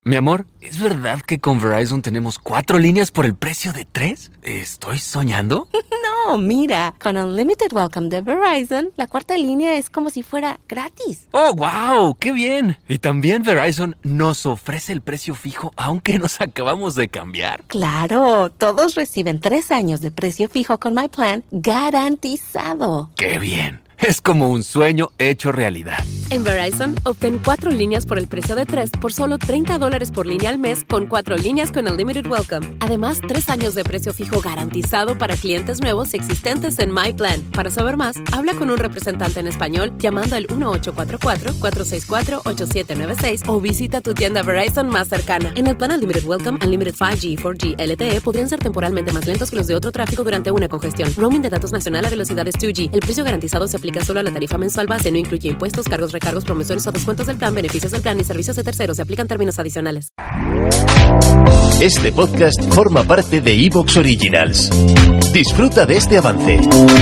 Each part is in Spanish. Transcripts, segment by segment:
Mi amor, ¿es verdad que con Verizon tenemos 4 líneas por el precio de 3? ¿Estoy soñando? No, mira, con Unlimited Welcome de Verizon, la cuarta línea es como si fuera gratis. ¡Oh, wow! ¡Qué bien! Y también Verizon nos ofrece el precio fijo aunque nos acabamos de cambiar. Claro, todos reciben 3 años de precio fijo con My Plan garantizado. ¡Qué bien! Es como un sueño hecho realidad. En Verizon, obtén 4 líneas por el precio de 3 por solo $30 por línea al mes con 4 líneas con Unlimited Welcome. Además, 3 años de precio fijo garantizado para clientes nuevos y existentes en My Plan. Para saber más, habla con un representante en español llamando al 1844-464-8796 o visita tu tienda Verizon más cercana. En el plan Unlimited Welcome, Unlimited 5G, 4G, LTE podrían ser temporalmente más lentos que los de otro tráfico durante una congestión. Roaming de datos nacional a velocidades 2G. El precio garantizado se aplica solo a la tarifa mensual base, no incluye impuestos, cargos, recargos, promociones o descuentos del plan, beneficios del plan y servicios de terceros. Se aplican términos adicionales. Este podcast forma parte de Evox Originals. Disfruta de este avance.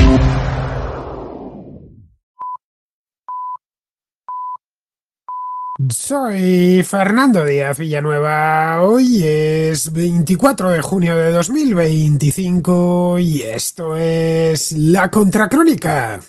Soy Fernando Díaz Villanueva. Hoy es 24 de junio de 2025 y esto es La Contracrónica.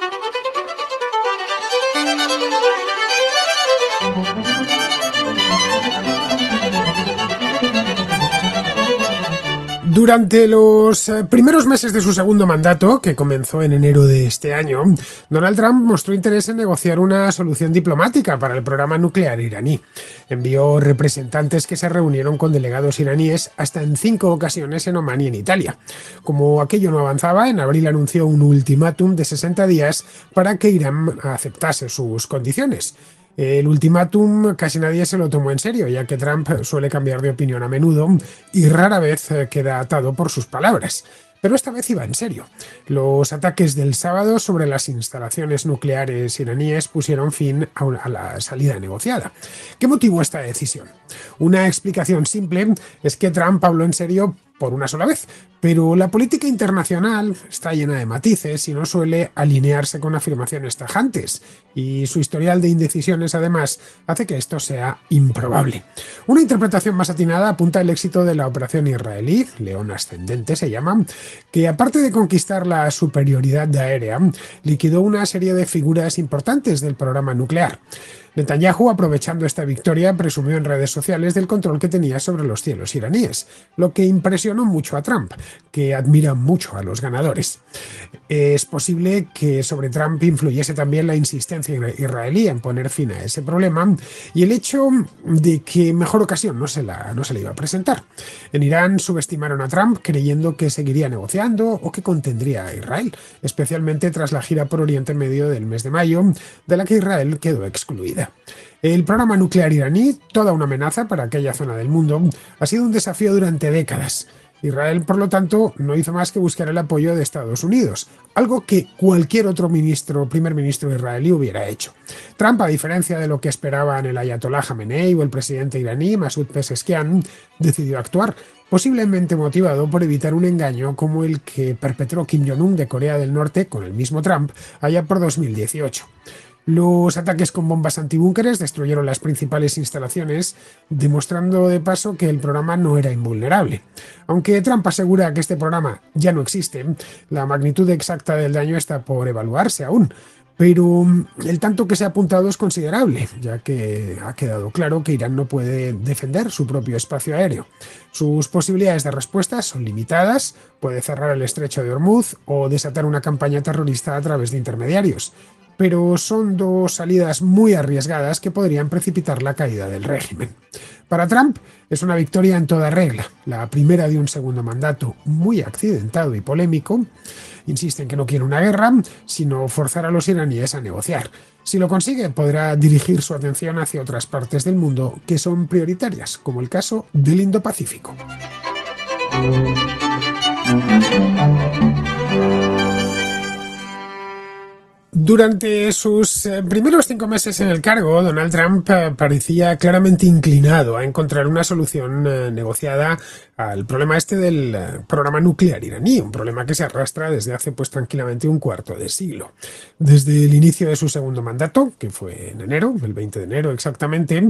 Durante los primeros meses de su segundo mandato, que comenzó en enero de este año, Donald Trump mostró interés en negociar una solución diplomática para el programa nuclear iraní. Envió representantes que se reunieron con delegados iraníes hasta en 5 ocasiones en Omán y en Italia. Como aquello no avanzaba, en abril anunció un ultimátum de 60 días para que Irán aceptase sus condiciones. El ultimátum casi nadie se lo tomó en serio, ya que Trump suele cambiar de opinión a menudo y rara vez queda atado por sus palabras. Pero esta vez iba en serio. Los ataques del sábado sobre las instalaciones nucleares iraníes pusieron fin a la salida negociada. ¿Qué motivó esta decisión? Una explicación simple es que Trump habló en serio por una sola vez, pero la política internacional está llena de matices y no suele alinearse con afirmaciones tajantes, y su historial de indecisiones además hace que esto sea improbable. Una interpretación más atinada apunta al éxito de la operación israelí, León Ascendente se llama, que aparte de conquistar la superioridad aérea, liquidó una serie de figuras importantes del programa nuclear. Netanyahu, aprovechando esta victoria, presumió en redes sociales del control que tenía sobre los cielos iraníes, lo que impresionó mucho a Trump, que admira mucho a los ganadores. Es posible que sobre Trump influyese también la insistencia israelí en poner fin a ese problema y el hecho de que mejor ocasión no se le iba a presentar. En Irán subestimaron a Trump creyendo que seguiría negociando o que contendría a Israel, especialmente tras la gira por Oriente Medio del mes de mayo, de la que Israel quedó excluida. El programa nuclear iraní, toda una amenaza para aquella zona del mundo, ha sido un desafío durante décadas. Israel, por lo tanto, no hizo más que buscar el apoyo de Estados Unidos, algo que cualquier otro primer ministro israelí hubiera hecho. Trump, a diferencia de lo que esperaban el ayatolá Jamenei o el presidente iraní Masoud Pezeshkian, decidió actuar, posiblemente motivado por evitar un engaño como el que perpetró Kim Jong-un de Corea del Norte con el mismo Trump allá por 2018. Los ataques con bombas antibúnkeres destruyeron las principales instalaciones, demostrando de paso que el programa no era invulnerable. Aunque Trump asegura que este programa ya no existe, la magnitud exacta del daño está por evaluarse aún. Pero el tanto que se ha apuntado es considerable, ya que ha quedado claro que Irán no puede defender su propio espacio aéreo. Sus posibilidades de respuesta son limitadas, puede cerrar el estrecho de Hormuz o desatar una campaña terrorista a través de intermediarios. Pero son dos salidas muy arriesgadas que podrían precipitar la caída del régimen. Para Trump es una victoria en toda regla, la primera de un segundo mandato muy accidentado y polémico. Insiste en que no quiere una guerra, sino forzar a los iraníes a negociar. Si lo consigue, podrá dirigir su atención hacia otras partes del mundo que son prioritarias, como el caso del Indo-Pacífico. Durante sus primeros 5 meses en el cargo, Donald Trump parecía claramente inclinado a encontrar una solución negociada al problema este del programa nuclear iraní, un problema que se arrastra desde hace tranquilamente un cuarto de siglo. Desde el inicio de su segundo mandato, que fue en enero, el 20 de enero exactamente,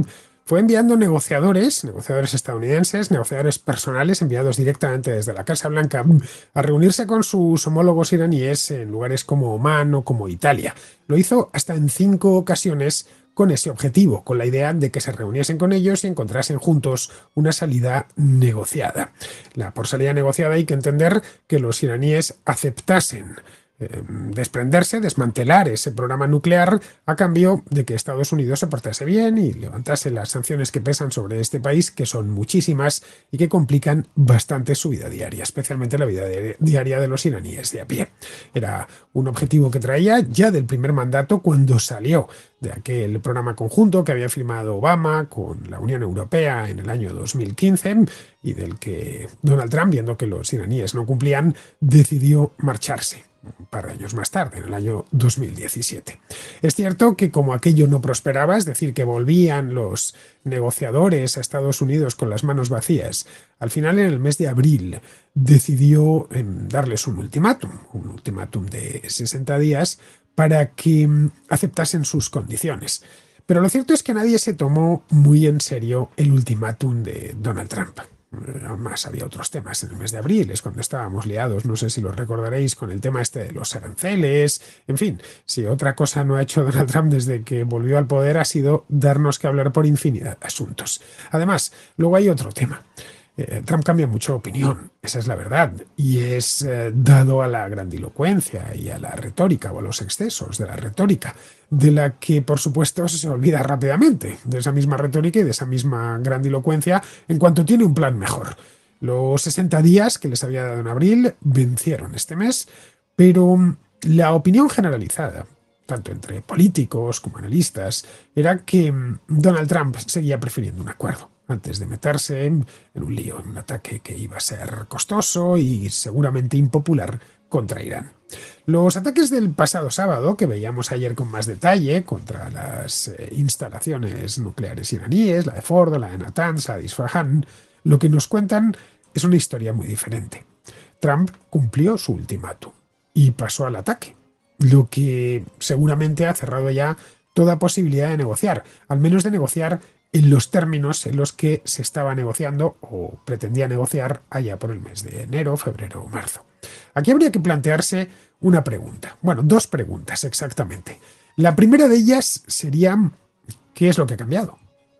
fue enviando negociadores estadounidenses, negociadores personales enviados directamente desde la Casa Blanca a reunirse con sus homólogos iraníes en lugares como Omán o como Italia. Lo hizo hasta en 5 ocasiones con ese objetivo, con la idea de que se reuniesen con ellos y encontrasen juntos una salida negociada. Por salida negociada hay que entender que los iraníes aceptasen desprenderse, desmantelar ese programa nuclear a cambio de que Estados Unidos se portase bien y levantase las sanciones que pesan sobre este país, que son muchísimas y que complican bastante su vida diaria, especialmente la vida diaria de los iraníes de a pie. Era un objetivo que traía ya del primer mandato cuando salió de aquel programa conjunto que había firmado Obama con la Unión Europea en el año 2015 y del que Donald Trump, viendo que los iraníes no cumplían, decidió marcharse un par de años más tarde, en el año 2017. Es cierto que como aquello no prosperaba, es decir, que volvían los negociadores a Estados Unidos con las manos vacías, al final en el mes de abril decidió darles un ultimátum de 60 días para que aceptasen sus condiciones. Pero lo cierto es que nadie se tomó muy en serio el ultimátum de Donald Trump. Además, había otros temas en el mes de abril, es cuando estábamos liados, no sé si lo recordaréis, con el tema este de los aranceles. En fin, si otra cosa no ha hecho Donald Trump desde que volvió al poder ha sido darnos que hablar por infinidad de asuntos. Además, luego hay otro tema. Trump cambia mucho de opinión, esa es la verdad, y es dado a la grandilocuencia y a la retórica o a los excesos de la retórica, de la que por supuesto se olvida rápidamente, de esa misma retórica y de esa misma grandilocuencia en cuanto tiene un plan mejor. Los 60 días que les había dado en abril vencieron este mes, pero la opinión generalizada, tanto entre políticos como analistas, era que Donald Trump seguía prefiriendo un acuerdo antes de meterse en un lío, en un ataque que iba a ser costoso y seguramente impopular contra Irán. Los ataques del pasado sábado, que veíamos ayer con más detalle, contra las instalaciones nucleares iraníes, la de Fordo, la de Natanz, la de Isfahan, lo que nos cuentan es una historia muy diferente. Trump cumplió su ultimátum y pasó al ataque, lo que seguramente ha cerrado ya toda posibilidad de negociar, al menos de negociar en los términos en los que se estaba negociando o pretendía negociar allá por el mes de enero, febrero o marzo. Aquí habría que plantearse una pregunta. Bueno, 2 preguntas exactamente. La primera de ellas sería ¿qué es lo que ha cambiado?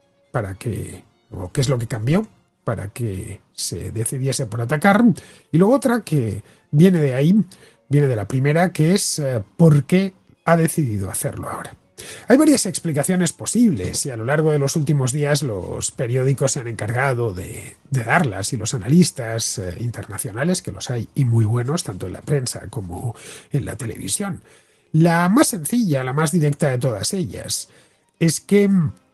¿Qué es lo que cambió para que se decidiese por atacar? Y luego otra que viene de ahí, viene de la primera, que es ¿por qué ha decidido hacerlo ahora? Hay varias explicaciones posibles y a lo largo de los últimos días los periódicos se han encargado de darlas y los analistas internacionales, que los hay y muy buenos, tanto en la prensa como en la televisión. La más sencilla, la más directa de todas ellas, es que,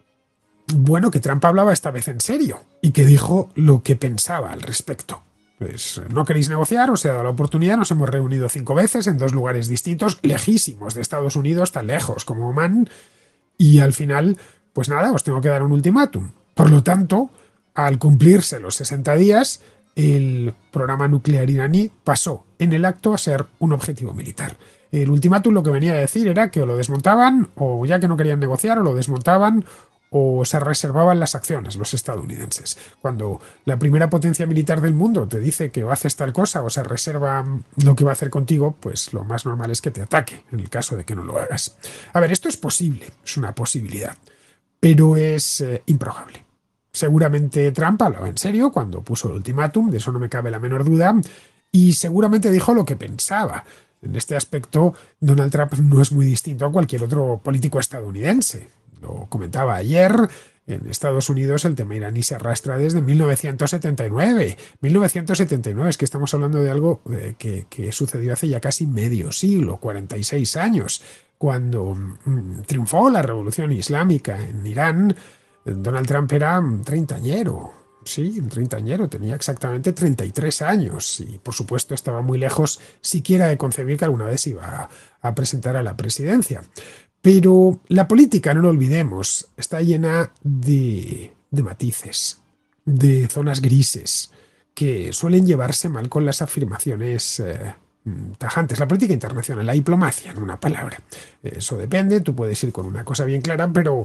que Trump hablaba esta vez en serio y que dijo lo que pensaba al respecto. Pues no queréis negociar, os he dado la oportunidad, nos hemos reunido 5 veces en 2 lugares distintos, lejísimos de Estados Unidos, tan lejos como Omán, y al final, pues nada, os tengo que dar un ultimátum. Por lo tanto, al cumplirse los 60 días, el programa nuclear iraní pasó en el acto a ser un objetivo militar. El ultimátum lo que venía a decir era que o lo desmontaban, o ya que no querían negociar, o lo desmontaban, o se reservaban las acciones los estadounidenses. Cuando la primera potencia militar del mundo te dice que o haces tal cosa o se reserva lo que va a hacer contigo, pues lo más normal es que te ataque, en el caso de que no lo hagas. A ver, esto es posible, es una posibilidad, pero es improbable. Seguramente Trump hablaba en serio cuando puso el ultimátum, de eso no me cabe la menor duda, y seguramente dijo lo que pensaba. En este aspecto, Donald Trump no es muy distinto a cualquier otro político estadounidense. Lo comentaba ayer, en Estados Unidos el tema iraní se arrastra desde 1979. 1979, es que estamos hablando de algo que sucedió hace ya casi medio siglo, 46 años. Cuando triunfó la revolución islámica en Irán, Donald Trump era un treintañero. Sí, un treintañero, tenía exactamente 33 años y por supuesto estaba muy lejos siquiera de concebir que alguna vez iba a presentar a la presidencia. Pero la política, no lo olvidemos, está llena de matices, de zonas grises, que suelen llevarse mal con las afirmaciones tajantes. La política internacional, la diplomacia, en una palabra. Eso depende, tú puedes ir con una cosa bien clara, pero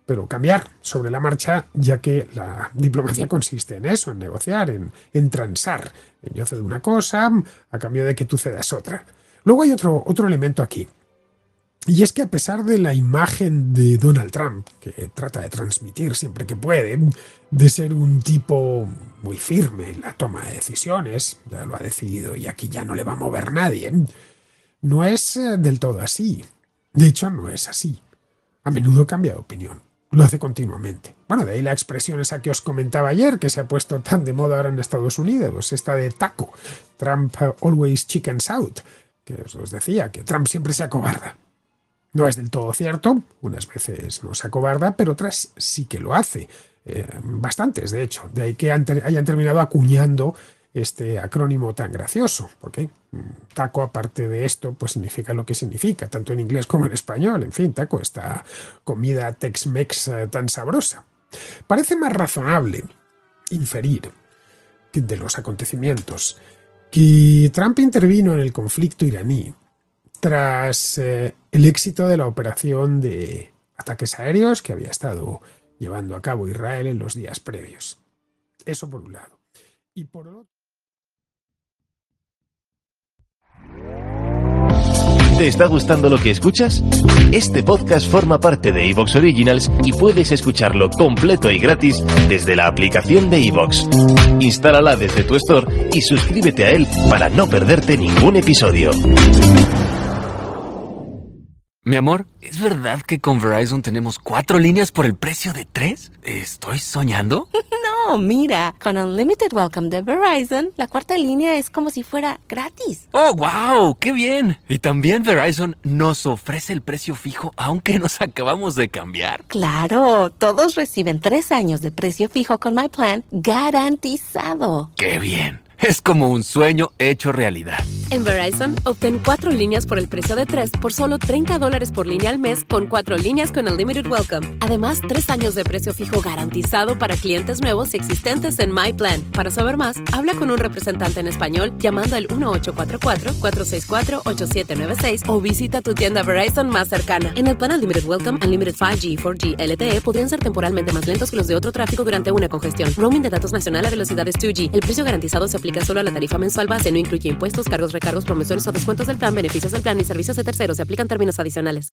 pero cambiar sobre la marcha, ya que la diplomacia consiste en eso, en negociar, en transar. Yo cedo una cosa a cambio de que tú cedas otra. Luego hay otro elemento aquí. Y es que a pesar de la imagen de Donald Trump, que trata de transmitir siempre que puede, de ser un tipo muy firme en la toma de decisiones, ya lo ha decidido y aquí ya no le va a mover nadie, no es del todo así. De hecho, no es así. A menudo cambia de opinión. Lo hace continuamente. Bueno, de ahí la expresión esa que os comentaba ayer, que se ha puesto tan de moda ahora en Estados Unidos, esta de taco. Trump always chickens out. Que os decía, que Trump siempre se acobarda. No es del todo cierto, unas veces no se acobarda, pero otras sí que lo hace. Bastantes, de hecho. De ahí que hayan terminado acuñando este acrónimo tan gracioso, porque taco, aparte de esto, pues significa lo que significa, tanto en inglés como en español. En fin, taco, esta comida Tex-Mex tan sabrosa. Parece más razonable inferir de los acontecimientos que Trump intervino en el conflicto iraní tras el éxito de la operación de ataques aéreos que había estado llevando a cabo Israel en los días previos. Eso por un lado. Y por otro... ¿Te está gustando lo que escuchas? Este podcast forma parte de Evox Originals y puedes escucharlo completo y gratis desde la aplicación de Evox. Instálala desde tu store y suscríbete a él para no perderte ningún episodio. Mi amor, ¿es verdad que con Verizon tenemos 4 líneas por el precio de 3? ¿Estoy soñando? No, mira, con Unlimited Welcome de Verizon, la cuarta línea es como si fuera gratis. ¡Oh, wow! ¡Qué bien! Y también Verizon nos ofrece el precio fijo, aunque nos acabamos de cambiar. Claro, todos reciben 3 años de precio fijo con My Plan garantizado. ¡Qué bien! Es como un sueño hecho realidad. En Verizon, obtén 4 líneas por el precio de 3 por solo $30 por línea al mes con 4 líneas con Unlimited Welcome. Además, 3 años de precio fijo garantizado para clientes nuevos y existentes en My Plan. Para saber más, habla con un representante en español llamando al 1844-464-8796 o visita tu tienda Verizon más cercana. En el plan Unlimited Welcome, Unlimited 5G, 4G, LTE podrían ser temporalmente más lentos que los de otro tráfico durante una congestión. Roaming de datos nacional a velocidades 2G. El precio garantizado se aplica solo a la tarifa mensual base, no incluye impuestos, cargos, recargos, promociones o descuentos del plan, beneficios del plan y servicios de terceros. Se aplican términos adicionales.